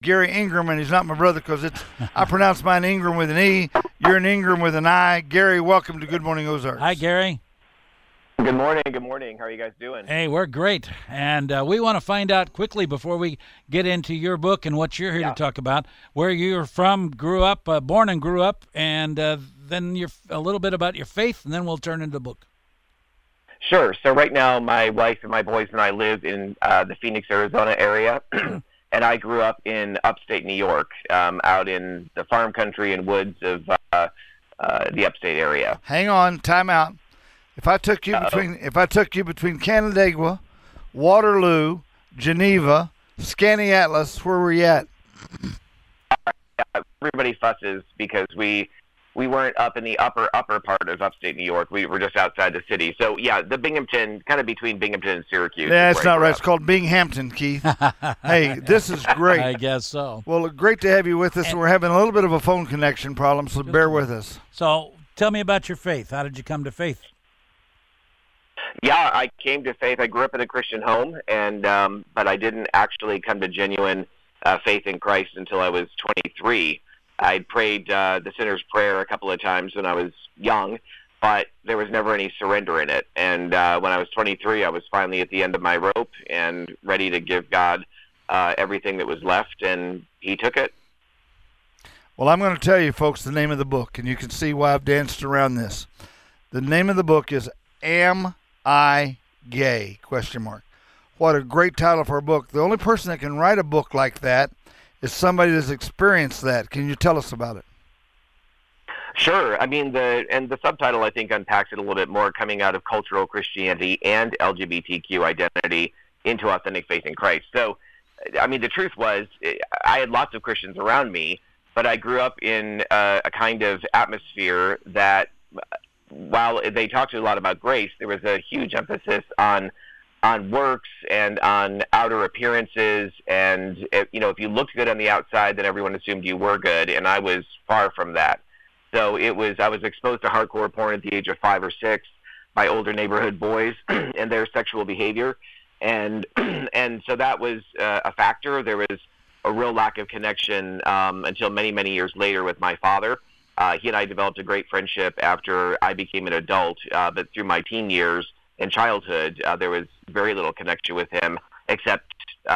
Gary Ingram, and he's not my brother because I pronounce mine Ingram with an E. You're an Ingram with an I. Gary, welcome to Good Morning Ozarks. Hi, Gary. Good morning. Good morning. How are you guys doing? Hey, we're great. And we want to find out quickly before we get into your book and what you're here to talk about, where you're from, born and grew up, and then a little bit about your faith, and then we'll turn into the book. Sure. So right now, my wife and my boys and I live in the Phoenix, Arizona area, and I grew up in upstate New York, out in the farm country and woods of the upstate area. Hang on, time out. If I took you between Canandaigua, Waterloo, Geneva, Skaneateles, where were you at? Everybody fusses because we weren't up in the upper part of upstate New York. We were just outside the city. So yeah, the Binghamton, kind of between Binghamton and Syracuse. Yeah, it's not right. It's called Binghamton, Keith. Hey, this is great. I guess so. Well, great to have you with us. We're having a little bit of a phone connection problem, so bear with us. So tell me about your faith. How did you come to faith? Yeah, I came to faith. I grew up in a Christian home, and but I didn't actually come to genuine faith in Christ until I was 23. I'd prayed the sinner's prayer a couple of times when I was young, but there was never any surrender in it. And when I was 23, I was finally at the end of my rope and ready to give God everything that was left, and He took it. Well, I'm going to tell you, folks, the name of the book, and you can see why I've danced around this. The name of the book is Am I Gay? ? What a great title for a book. The only person that can write a book like that is somebody that's experienced that. Can you tell us about it? Sure. I mean, the subtitle, I think, unpacks it a little bit more, coming out of cultural Christianity and LGBTQ identity into authentic faith in Christ. So, I mean, the truth was, I had lots of Christians around me, but I grew up in a kind of atmosphere that, while they talked a lot about grace, there was a huge emphasis on works and on outer appearances, and if you looked good on the outside, then everyone assumed you were good, and I was far from that. So I was exposed to hardcore porn at the age of 5 or 6 by older neighborhood boys and their sexual behavior, and so that was a factor. There was a real lack of connection until many years later with my father. He and I developed a great friendship after I became an adult, but through my teen years and childhood, there was very little connection with him, except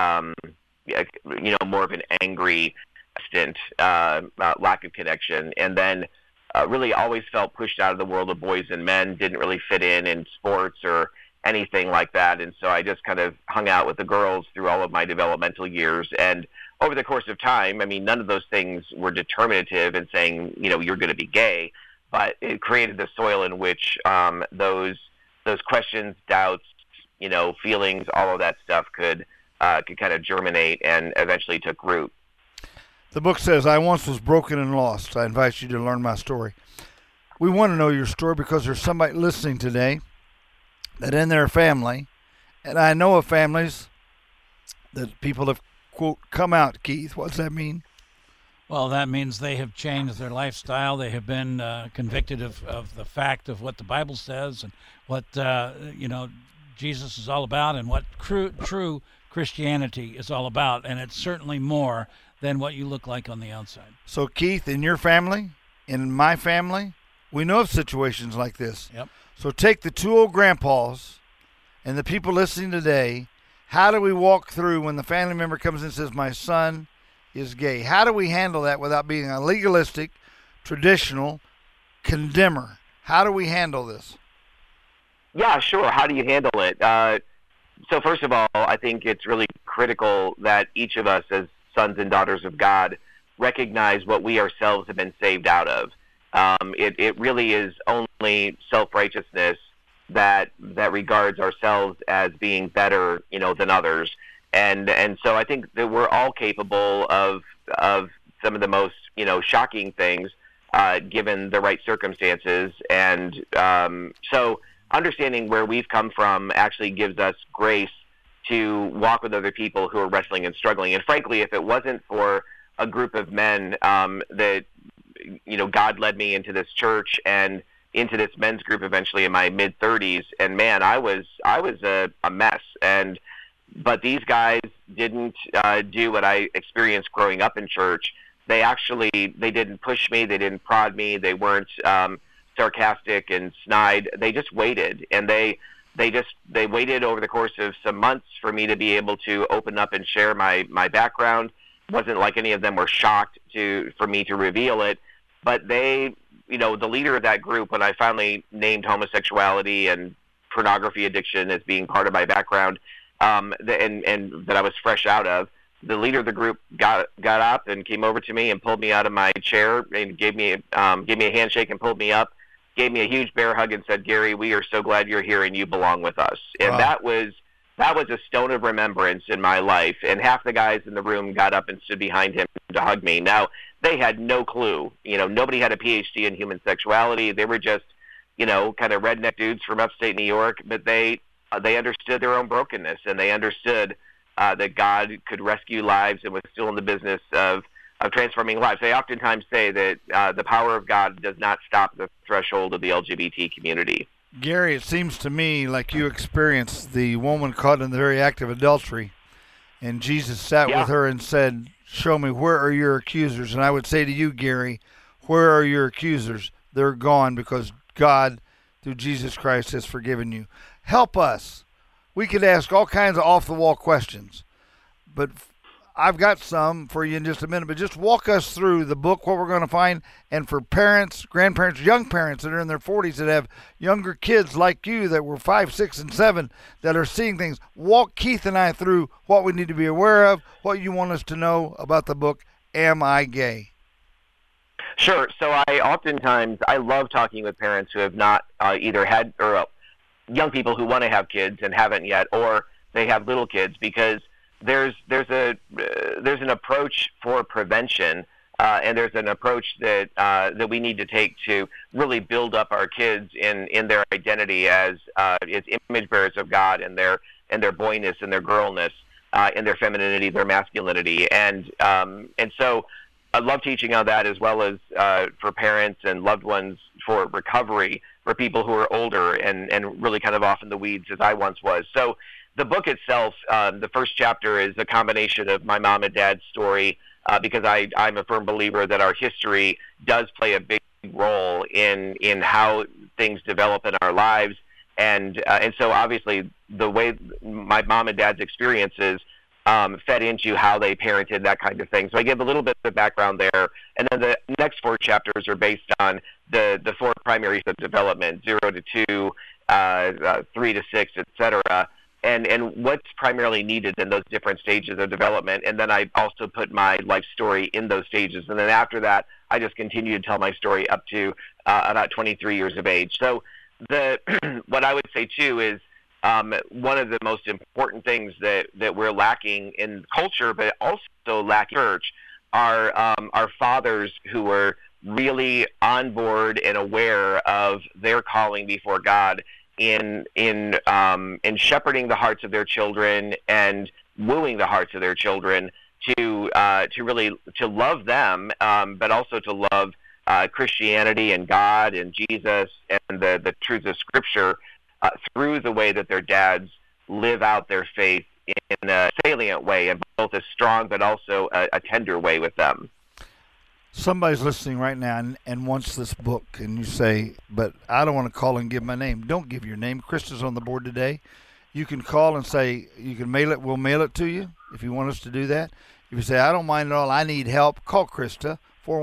more of an angry, distant lack of connection. And then really always felt pushed out of the world of boys and men, didn't really fit in sports or anything like that. And so I just kind of hung out with the girls through all of my developmental years. And over the course of time, I mean, none of those things were determinative in saying, you're going to be gay, but it created the soil in which those questions, doubts, feelings, all of that stuff could kind of germinate and eventually took root. The book says, I once was broken and lost. I invite you to learn my story. We want to know your story because there's somebody listening today that in their family, and I know of families that people have, quote, come out. Keith, what does that mean? Well, that means they have changed their lifestyle. They have been convicted of the fact of what the Bible says and what, Jesus is all about and what true Christianity is all about. And it's certainly more than what you look like on the outside. So, Keith, in your family, in my family, we know of situations like this. Yep. So take the two old grandpas and the people listening today. How do we walk through when the family member comes in and says, my son is gay? How do we handle that without being a legalistic, traditional condemner? How do we handle this? Yeah, sure. How do you handle it? So first of all, I think it's really critical that each of us as sons and daughters of God recognize what we ourselves have been saved out of. It really is only self-righteousness that regards ourselves as being better, than others. And so I think that we're all capable of some of the most, shocking things, given the right circumstances. And so understanding where we've come from actually gives us grace to walk with other people who are wrestling and struggling. And frankly, if it wasn't for a group of men that, God led me into this church and into this men's group eventually in my mid-30s, and man, I was a mess. And But these guys didn't do what I experienced growing up in church. They didn't push me, they didn't prod me, they weren't sarcastic and snide. They just waited, and they waited over the course of some months for me to be able to open up and share my background. It wasn't like any of them were shocked for me to reveal it, but the leader of that group, when I finally named homosexuality and pornography addiction as being part of my background, and that I was fresh out of, the leader of the group got up and came over to me and pulled me out of my chair and gave me a handshake and pulled me up, gave me a huge bear hug and said, "Gary, we are so glad you're here and you belong with us." And that was a stone of remembrance in my life. And half the guys in the room got up and stood behind him to hug me. Now, they had no clue. Nobody had a PhD in human sexuality. They were just, kind of redneck dudes from upstate New York, but they understood their own brokenness, and they understood that God could rescue lives and was still in the business of transforming lives. They oftentimes say that the power of God does not stop at the threshold of the LGBT community. Gary, it seems to me like you experienced the woman caught in the very act of adultery, and Jesus sat with her and said, "Show me, where are your accusers?" And I would say to you, Gary, where are your accusers? They're gone, because God, through Jesus Christ, has forgiven you. Help us. We could ask all kinds of off-the-wall questions, but I've got some for you in just a minute. But just walk us through the book, what we're going to find, and for parents, grandparents, young parents that are in their 40s that have younger kids like you that were 5, 6, and 7 that are seeing things. Walk Keith and I through what we need to be aware of, what you want us to know about the book, Am I Gay? Sure. So I love talking with parents who have not either had, or young people who want to have kids and haven't yet, or they have little kids, because there's an approach for prevention, and there's an approach that we need to take to really build up our kids in their identity as image bearers of God, and their boyness and their girlness, and their femininity, their masculinity, and so I love teaching on that, as well as for parents and loved ones for recovery for people who are older and really kind of off in the weeds, as I once was. So the book itself, the first chapter, is a combination of my mom and dad's story, because I'm a firm believer that our history does play a big role in how things develop in our lives. And so obviously the way my mom and dad's experiences fed into how they parented, that kind of thing. So I give a little bit of background there. And then the next 4 chapters are based on the 4 primaries of development, 0 to 2, 3 to 6, etc., and what's primarily needed in those different stages of development. And then I also put my life story in those stages. And then after that, I just continue to tell my story up to about 23 years of age. So what I would say, too, is one of the most important things that we're lacking in culture, but also lacking in church, are fathers who are really on board and aware of their calling before God in shepherding the hearts of their children and wooing the hearts of their children to really love them, but also to love Christianity and God and Jesus and the truths of Scripture through the way that their dads live out their faith in a salient way, and both a strong but also a tender way with them. Somebody's listening right now and wants this book, and you say, but I don't want to call and give my name. Don't give your name. Krista's on the board today. You can call and say, you can mail it. We'll mail it to you if you want us to do that. If you say, I don't mind at all, I need help, call Krista,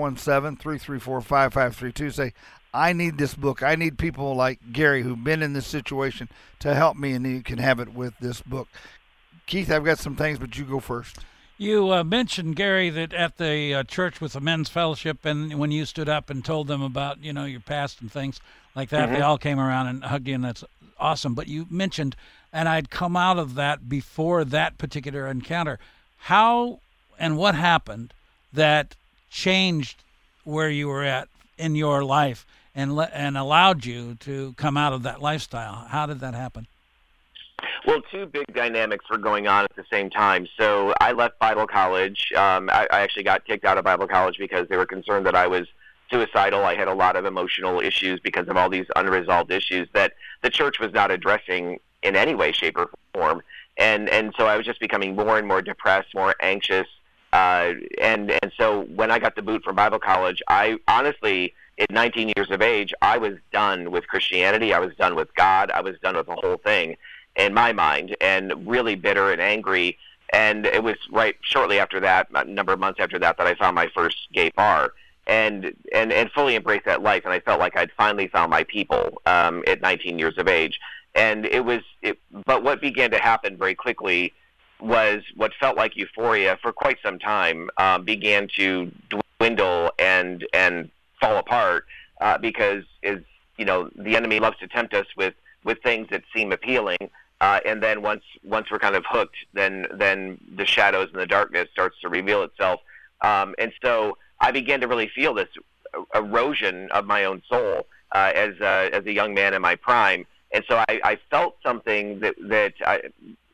417-334-5532. Say, I need this book. I need people like Gary who've been in this situation to help me, and you can have it with this book. Keith, I've got some things, but you go first. You mentioned, Gary, that at the church with the men's fellowship, and when you stood up and told them about, your past and things like that, they all came around and hugged you, and that's awesome. But you mentioned, and I'd come out of that before that particular encounter, how and what happened that changed where you were at in your life and allowed you to come out of that lifestyle. How did that happen? Well, 2 big dynamics were going on at the same time. So I left Bible college. I actually got kicked out of Bible college because they were concerned that I was suicidal. I had a lot of emotional issues because of all these unresolved issues that the church was not addressing in any way, shape, or form. And so I was just becoming more and more depressed, more anxious. And so when I got the boot from Bible college, I honestly, at 19 years of age, I was done with Christianity. I was done with God. I was done with the whole thing in my mind, and really bitter and angry. And it was right shortly after that, a number of months after that, that I found my first gay bar and fully embraced that life. And I felt like I'd finally found my people at 19 years of age. And but what began to happen very quickly was what felt like euphoria for quite some time began to dwindle and fall apart because, as you know, the enemy loves to tempt us with things that seem appealing, and then once we're kind of hooked, then the shadows and the darkness starts to reveal itself, and so I began to really feel this erosion of my own soul as a young man in my prime, and so I felt something that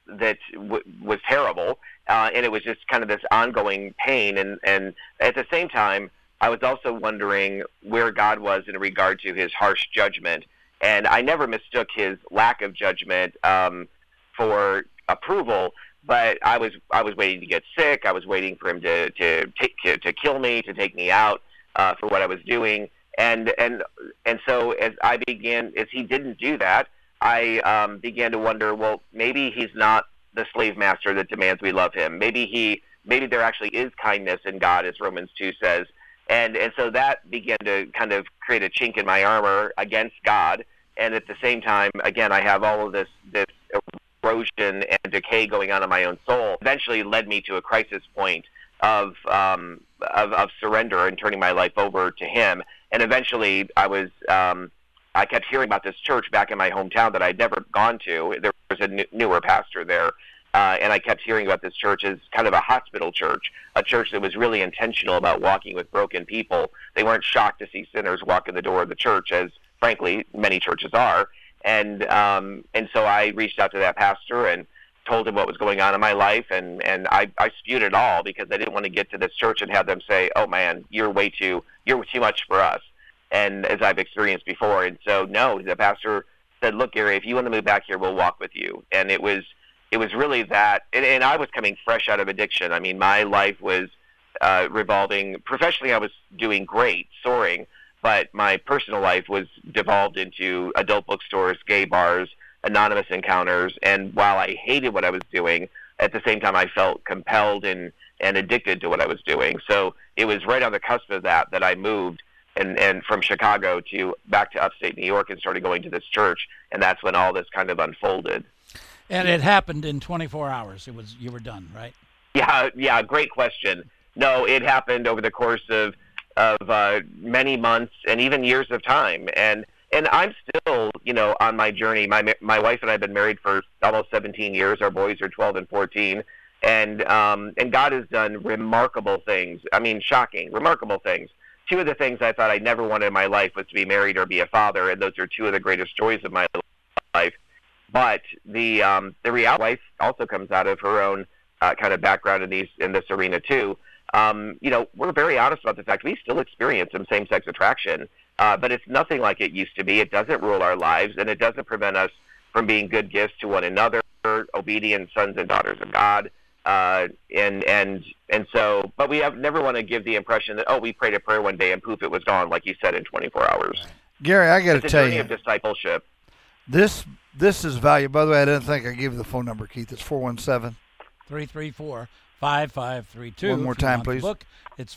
was terrible, and it was just kind of this ongoing pain, and at the same time, I was also wondering where God was in regard to his harsh judgment, and I never mistook his lack of judgment for approval, but I was waiting to get sick. I was waiting for him to kill me, to take me out for what I was doing, and so as he didn't do that, I began to wonder, well, maybe he's not the slave master that demands we love him. Maybe there actually is kindness in God, as Romans 2 says. And so that began to kind of create a chink in my armor against God. And at the same time, again, I have all of this erosion and decay going on in my own soul. Eventually led me to a crisis point of surrender and turning my life over to him. And eventually I kept hearing about this church back in my hometown that I'd never gone to. There was a newer pastor there, and I kept hearing about this church as kind of a hospital church, a church that was really intentional about walking with broken people. They weren't shocked to see sinners walk in the door of the church, as, frankly, many churches are. And so I reached out to that pastor and told him what was going on in my life, and I spewed it all because I didn't want to get to this church and have them say, "Oh, man, you're too much for us." And as I've experienced before. And so, no, the pastor said, "Look, Gary, if you want to move back here, we'll walk with you." And it was really that, and I was coming fresh out of addiction. I mean, my life was revolving. Professionally, I was doing great, soaring, but my personal life was devolved into adult bookstores, gay bars, anonymous encounters. And while I hated what I was doing, at the same time, I felt compelled and addicted to what I was doing. So it was right on the cusp of that I moved. And from Chicago back to upstate New York and started going to this church, and that's when all this kind of unfolded. And it happened in 24 hours. You were done, right? Yeah, great question. No, it happened over the course of many months and even years of time, and I'm still, on my journey. My wife and I have been married for almost 17 years. Our boys are 12 and 14, and God has done remarkable things. I mean, shocking, remarkable things. Two of the things I thought I never wanted in my life was to be married or be a father, and those are two of the greatest joys of my life. But the reality, wife also comes out of her own kind of background in this arena too. We're very honest about the fact we still experience some same-sex attraction, but it's nothing like it used to be. It doesn't rule our lives, and it doesn't prevent us from being good gifts to one another, obedient sons and daughters of God. And so, but we never want to give the impression that, we prayed a prayer one day and poof, it was gone, like you said, in 24 hours. Gary, I got to tell you, it's a journey of discipleship. This is valuable. By the way, I didn't think I gave you the phone number, Keith. It's 417-334-5532. One more time, please. Book, it's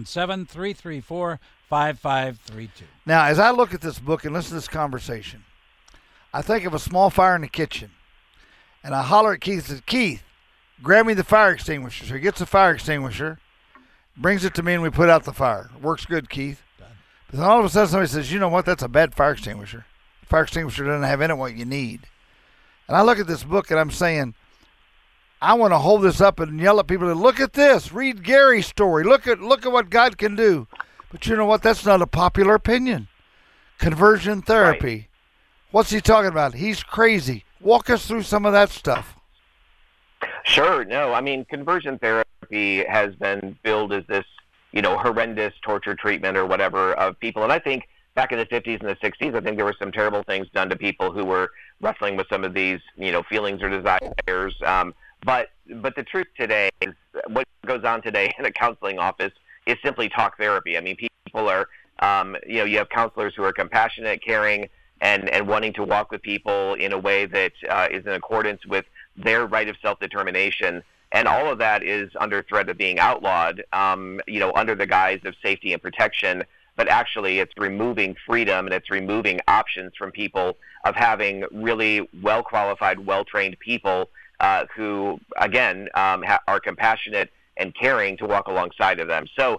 417-334-5532. Now, as I look at this book and listen to this conversation, I think of a small fire in the kitchen, and I holler at Keith and say, "Keith, grab me the fire extinguisher." So he gets the fire extinguisher, brings it to me, and we put out the fire. Works good, Keith. Done. But then all of a sudden somebody says, "You know what? That's a bad fire extinguisher. The fire extinguisher doesn't have in it what you need." And I look at this book and I'm saying, I want to hold this up and yell at people, "Look at this. Read Gary's story. Look at what God can do." But you know what? That's not a popular opinion. Conversion therapy. Right. What's he talking about? He's crazy. Walk us through some of that stuff. Sure. No, I mean, conversion therapy has been billed as this, horrendous torture treatment or whatever of people. And I think back in the 50s and the 60s, I think there were some terrible things done to people who were wrestling with some of these, feelings or desires. But the truth today is what goes on today in a counseling office is simply talk therapy. I mean, people are, you have counselors who are compassionate, caring, and wanting to walk with people in a way that is in accordance with their right of self-determination. And all of that is under threat of being outlawed, under the guise of safety and protection. But actually, it's removing freedom and it's removing options from people of having really well-qualified, well-trained people who, again, are compassionate and caring to walk alongside of them. So,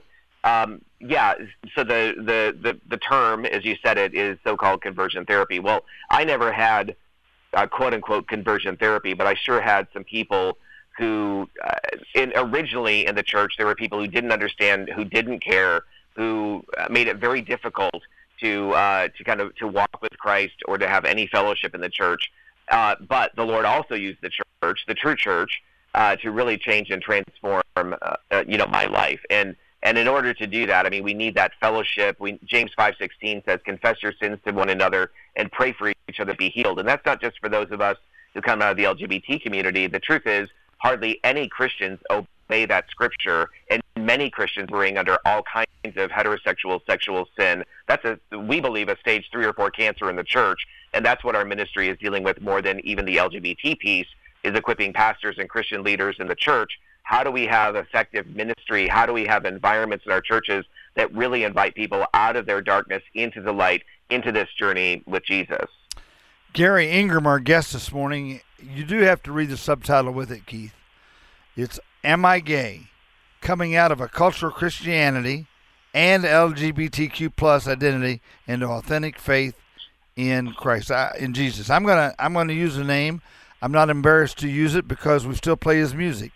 so the term, as you said it, is so-called conversion therapy. Well, I never had quote-unquote conversion therapy, but I sure had some people who, originally in the church, there were people who didn't understand, who didn't care, who made it very difficult to walk with Christ or to have any fellowship in the church. But the Lord also used the church, the true church, to really change and transform, my life. And in order to do that, I mean, we need that fellowship. James 5:16 says, "Confess your sins to one another and pray for each other to be healed." And that's not just for those of us who come out of the LGBT community. The truth is, hardly any Christians obey that scripture, and many Christians bring under all kinds of heterosexual sexual sin. That's we believe, a stage 3 or 4 cancer in the church, and that's what our ministry is dealing with more than even the LGBT piece, is equipping pastors and Christian leaders in the church. How do we have effective ministry? How do we have environments in our churches that really invite people out of their darkness into the light, into this journey with Jesus? Gary Ingram, our guest this morning, you do have to read the subtitle with it, Keith. It's Am I Gay? Coming Out of a Cultural Christianity and LGBTQ plus identity into authentic faith in Christ, in Jesus. I'm gonna use a name. I'm not embarrassed to use it because we still play his music.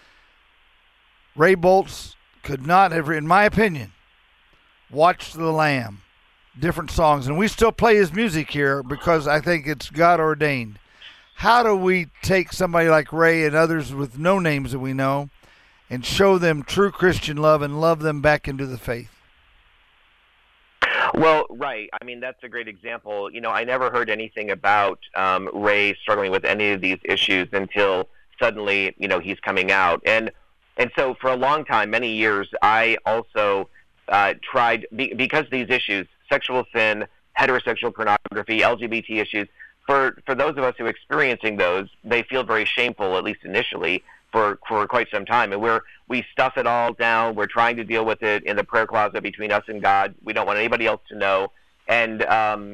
Ray Boltz could not have, in my opinion, watched the Lamb, different songs, and we still play his music here because I think it's God ordained. How do we take somebody like Ray and others with no names that we know and show them true Christian love and love them back into the faith? Well, right. I mean, that's a great example. I never heard anything about Ray struggling with any of these issues until suddenly, he's coming out. And so for a long time, many years, I also tried, because these issues, sexual sin, heterosexual pornography, LGBT issues, for those of us who are experiencing those, they feel very shameful, at least initially, for quite some time. And we stuff it all down. We're trying to deal with it in the prayer closet between us and God. We don't want anybody else to know. And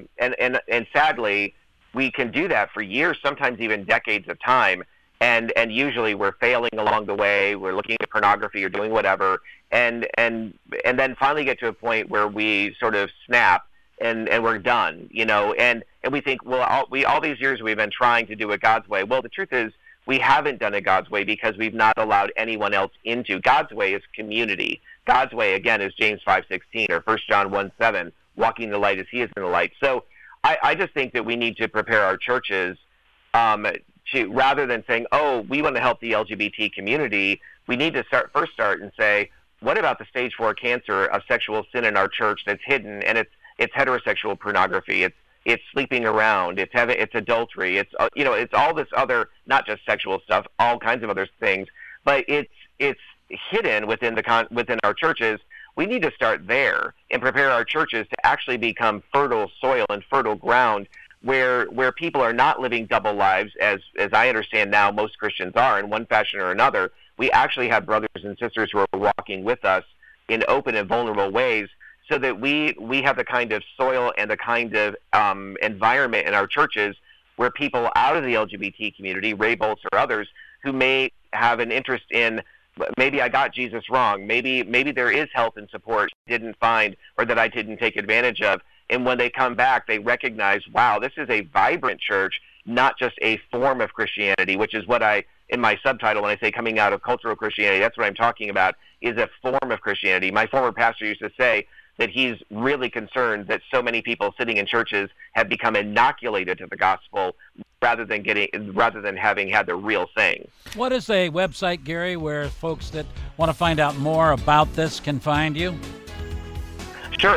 sadly, we can do that for years, sometimes even decades of time. And usually we're failing along the way. We're looking at pornography or doing whatever. And then finally get to a point where we sort of snap and we're done, and we think, well, all these years we've been trying to do it God's way. Well, the truth is, we haven't done it God's way because we've not allowed anyone else into. God's way is community. God's way, again, is James 5:16 or 1 John 1:7, walking in the light as he is in the light. So I just think that we need to prepare our churches to, rather than saying, oh, we want to help the LGBT community, we need to first start and say, what about the stage 4 cancer of sexual sin in our church that's hidden? And it's heterosexual pornography. It's sleeping around. It's adultery. It's it's all this other, not just sexual stuff, all kinds of other things. But it's hidden within our churches. We need to start there and prepare our churches to actually become fertile soil and fertile ground where people are not living double lives, as I understand now most Christians are in one fashion or another. We actually have brothers and sisters who are walking with us in open and vulnerable ways, so that we have the kind of soil and the kind of environment in our churches where people out of the LGBT community, Ray Boltz or others, who may have an interest in, maybe I got Jesus wrong, maybe there is help and support I didn't find or that I didn't take advantage of. And when they come back, they recognize, wow, this is a vibrant church, not just a form of Christianity, which is what in my subtitle, when I say coming out of cultural Christianity, that's what I'm talking about, is a form of Christianity. My former pastor used to say that he's really concerned that so many people sitting in churches have become inoculated to the gospel rather than having had the real thing. What is a website, Gary, where folks that want to find out more about this can find you? Sure, it's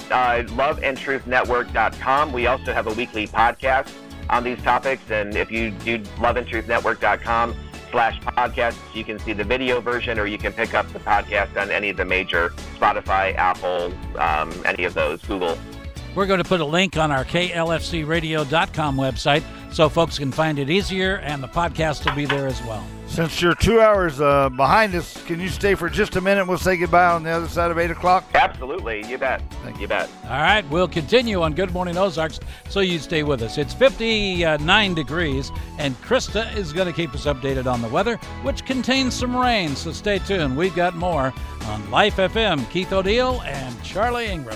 loveandtruthnetwork.com. We also have a weekly podcast on these topics, and if you do loveandtruthnetwork.com/podcast, you can see the video version, or you can pick up the podcast on any of the major Spotify, Apple, any of those, Google. We're going to put a link on our klfcradio.com website so folks can find it easier, and the podcast will be there as well. Since you're 2 hours behind us, can you stay for just a minute? We'll say goodbye on the other side of 8 o'clock. Absolutely. You bet. You bet. All right. We'll continue on Good Morning Ozarks, so you stay with us. It's 59 degrees, and Krista is going to keep us updated on the weather, which contains some rain, so stay tuned. We've got more on Life FM. Keith O'Neill and Charlie Ingram.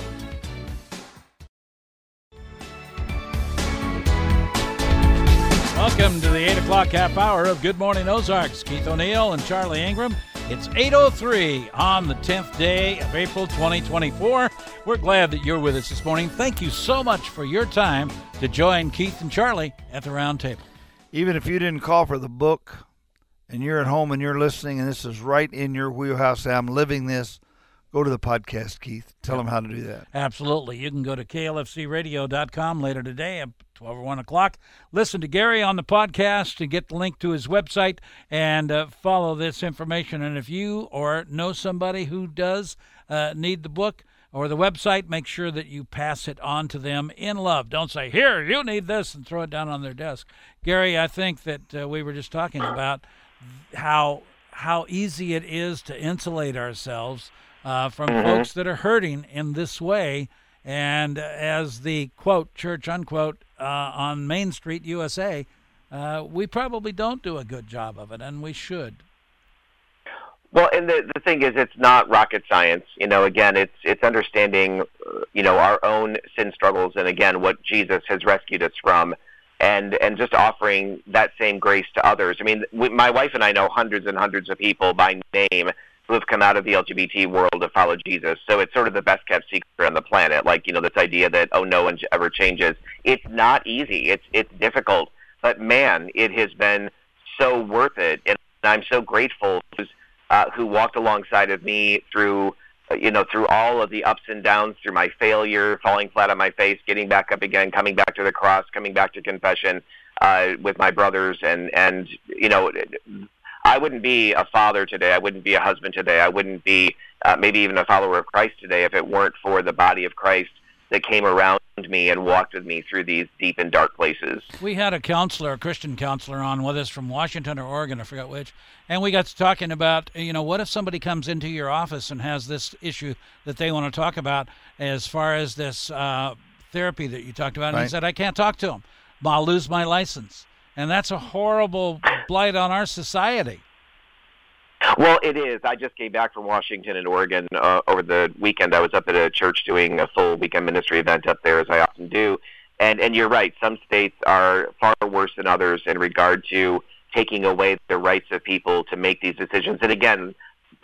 Welcome to the 8 o'clock half hour of Good Morning Ozarks. Keith O'Neill and Charlie Ingram. It's 8:03 on the 10th day of April 2024. We're glad that you're with us this morning. Thank you so much for your time to join Keith and Charlie at the round table. Even if you didn't call for the book and you're at home and you're listening and this is right in your wheelhouse, I'm living this, go to the podcast, Keith. Tell them how to do that. Absolutely. You can go to klfcradio.com later today at 12 or 1 o'clock. Listen to Gary on the podcast and get the link to his website and follow this information. And if you or know somebody who does need the book or the website, make sure that you pass it on to them in love. Don't say, here, you need this, and throw it down on their desk. Gary, I think that we were just talking about how easy it is to insulate ourselves from folks that are hurting in this way. And as the quote, church unquote, on Main Street, USA, we probably don't do a good job of it, and we should. Well, and the thing is, it's not rocket science. Again, it's understanding, our own sin struggles, and again, what Jesus has rescued us from, and just offering that same grace to others. I mean, my wife and I know hundreds and hundreds of people by name who have come out of the LGBT world to follow Jesus. So it's sort of the best kept secret on the planet. Like, this idea that, no one ever changes. It's not easy. It's difficult. But man, it has been so worth it. And I'm so grateful who walked alongside of me through all of the ups and downs, through my failure, falling flat on my face, getting back up again, coming back to the cross, coming back to confession with my brothers. And I wouldn't be a father today. I wouldn't be a husband today. I wouldn't be maybe even a follower of Christ today if it weren't for the body of Christ that came around me and walked with me through these deep and dark places. We had a Christian counselor on with us from Washington or Oregon, I forgot which, and we got to talking about, what if somebody comes into your office and has this issue that they want to talk about as far as this therapy that you talked about, and he said, I can't talk to them. I'll lose my license. And that's a horrible blight on our society. Well, it is. I just came back from Washington and Oregon over the weekend. I was up at a church doing a full weekend ministry event up there, as I often do. And you're right. Some states are far worse than others in regard to taking away the rights of people to make these decisions. And again,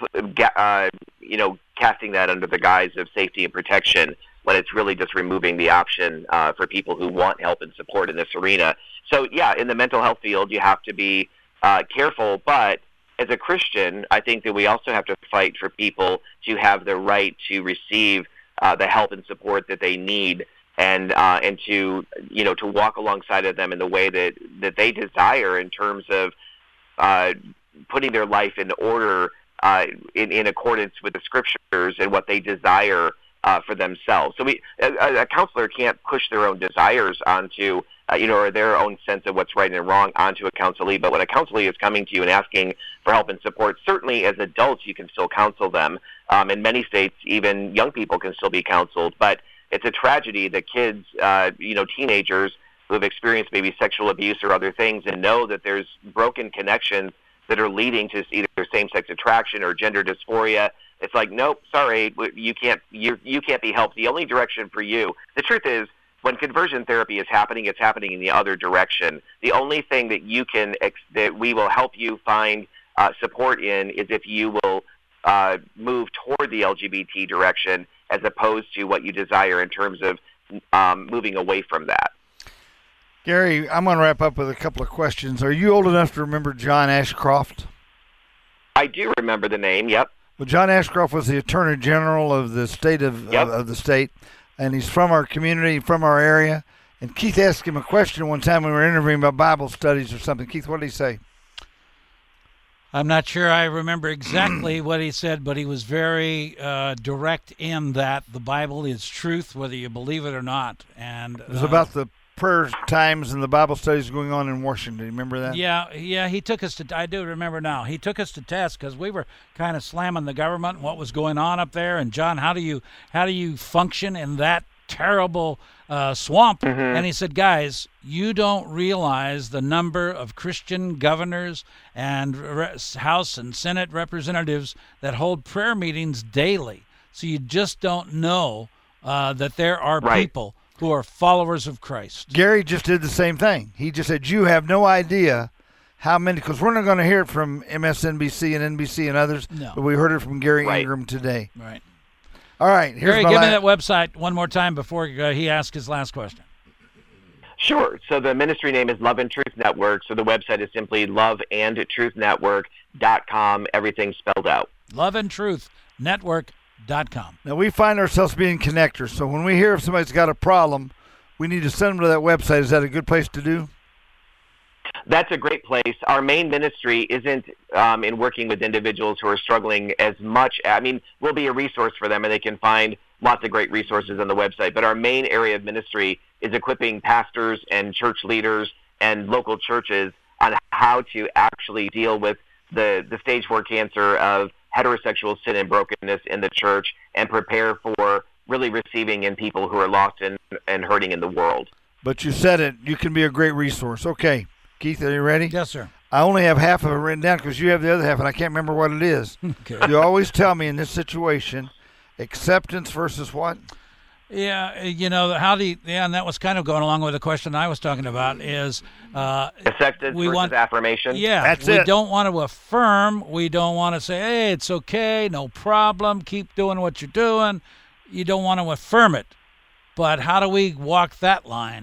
casting that under the guise of safety and protection, when it's really just removing the option for people who want help and support in this arena. So, yeah, in the mental health field, you have to be careful. But as a Christian, I think that we also have to fight for people to have the right to receive the help and support that they need, and to walk alongside of them in the way that they desire in terms of putting their life in order in accordance with the Scriptures and what they desire for themselves. So a counselor can't push their own desires onto, or their own sense of what's right and wrong onto a counselee. But when a counselee is coming to you and asking for help and support, certainly as adults you can still counsel them. In many states, even young people can still be counseled. But it's a tragedy that kids, teenagers who have experienced maybe sexual abuse or other things and know that there's broken connections that are leading to either same-sex attraction or gender dysphoria. It's like, nope, sorry, you can't be helped. The only direction for you, the truth is, when conversion therapy is happening, it's happening in the other direction. The only thing that that we will help you find support in is if you will move toward the LGBT direction as opposed to what you desire in terms of moving away from that. Gary, I'm going to wrap up with a couple of questions. Are you old enough to remember John Ashcroft? I do remember the name, yep. Well, John Ashcroft was the Attorney General of the state of the state, and he's from our community, from our area. And Keith asked him a question one time when we were interviewing about Bible studies or something. Keith, what did he say? I'm not sure I remember exactly what he said, but he was very direct in that the Bible is truth, whether you believe it or not. And It was about the prayer times and the Bible studies going on in Washington. You remember that? Yeah, he took us to, I do remember now, he took us to task because we were kind of slamming the government and what was going on up there. And John, how do you function in that terrible swamp? And he said, guys, you don't realize the number of Christian governors and House and Senate representatives that hold prayer meetings daily. So you just don't know that there are people who are followers of Christ. Gary just did the same thing. He just said, you have no idea how many, because we're not going to hear it from MSNBC and NBC and others, but we heard it from Gary Ingram today. Right. All right. Here's Gary, give me that website one more time before he asks his last question. Sure. So the ministry name is Love and Truth Network. So the website is simply loveandtruthnetwork.com, everything spelled out. Loveandtruthnetwork.com. Now, we find ourselves being connectors, so when we hear if somebody's got a problem, we need to send them to that website. Is that a good place to do? That's a great place. Our main ministry isn't in working with individuals who are struggling as much. We'll be a resource for them, and they can find lots of great resources on the website. But our main area of ministry is equipping pastors and church leaders and local churches on how to actually deal with the stage 4 cancer of heterosexual sin and brokenness in the church and prepare for really receiving in people who are lost and hurting in the world. But you said it. You can be a great resource. Okay. Keith, are you ready? Yes, sir. I only have half of it written down because you have the other half, and I can't remember what it is. Okay. You always tell me in this situation, acceptance versus what? Yeah, and that was kind of going along with the question I was talking about is acceptance versus affirmation. Yeah, that's it. We don't want to affirm. We don't want to say, hey, it's okay, no problem, keep doing what you're doing. You don't want to affirm it. But how do we walk that line?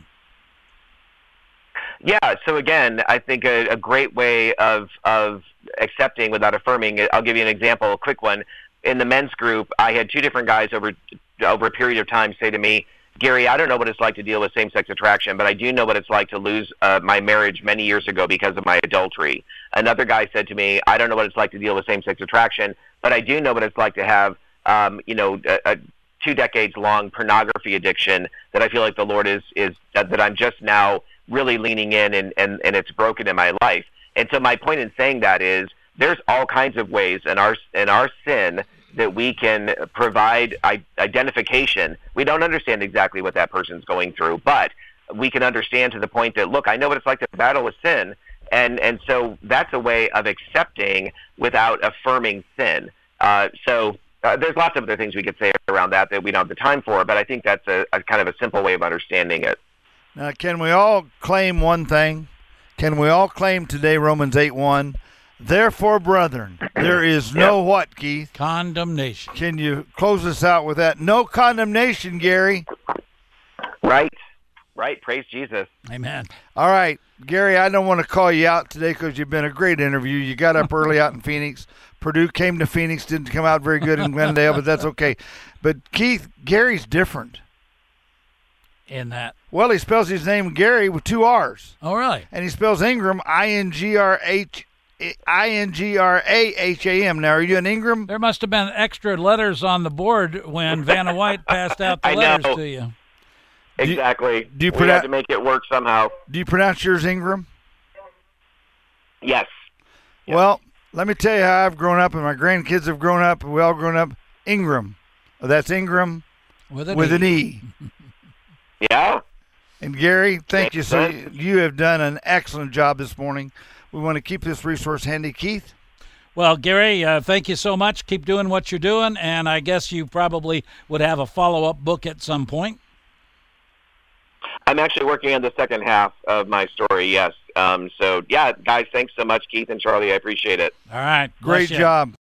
Yeah, so again, I think a great way of accepting without affirming, I'll give you an example, a quick one. In the men's group, I had two different guys over a period of time say to me, Gary, I don't know what it's like to deal with same-sex attraction, but I do know what it's like to lose my marriage many years ago because of my adultery. Another guy said to me, I don't know what it's like to deal with same-sex attraction, but I do know what it's like to have, a 2 decades-long pornography addiction that I feel like the Lord is that I'm just now really leaning in and it's broken in my life. And so my point in saying that is there's all kinds of ways in our sin that we can provide identification. We don't understand exactly what that person's going through, but we can understand to the point that, look, I know what it's like to battle with sin, and so that's a way of accepting without affirming sin. There's lots of other things we could say around that we don't have the time for, but I think that's a kind of a simple way of understanding it. Now, can we all claim one thing? Can we all claim today Romans 8:1? Therefore, brethren, there is no what, Keith? Condemnation. Can you close us out with that? No condemnation, Gary. Right. Praise Jesus. Amen. All right, Gary, I don't want to call you out today because you've been a great interview. You got up early out in Phoenix. Purdue came to Phoenix, didn't come out very good in Glendale, but that's okay. But, Keith, Gary's different. In that? Well, he spells his name Gary with 2 R's. Oh, really? And he spells Ingram, I-N-G-R-A-H-A-M. Now, are you an Ingram? There must have been extra letters on the board when Vanna White passed out the letters to you. Exactly. We had to make it work somehow. Do you pronounce yours Ingram? Yes. Well, let me tell you how I've grown up, and my grandkids have grown up, and we all grown up. Ingram. That's Ingram with an E. Yeah. And Gary, thank you. So you have done an excellent job this morning. We want to keep this resource handy. Keith? Well, Gary, thank you so much. Keep doing what you're doing, and I guess you probably would have a follow-up book at some point. I'm actually working on the second half of my story, yes. Guys, thanks so much, Keith and Charlie. I appreciate it. All right. Great job.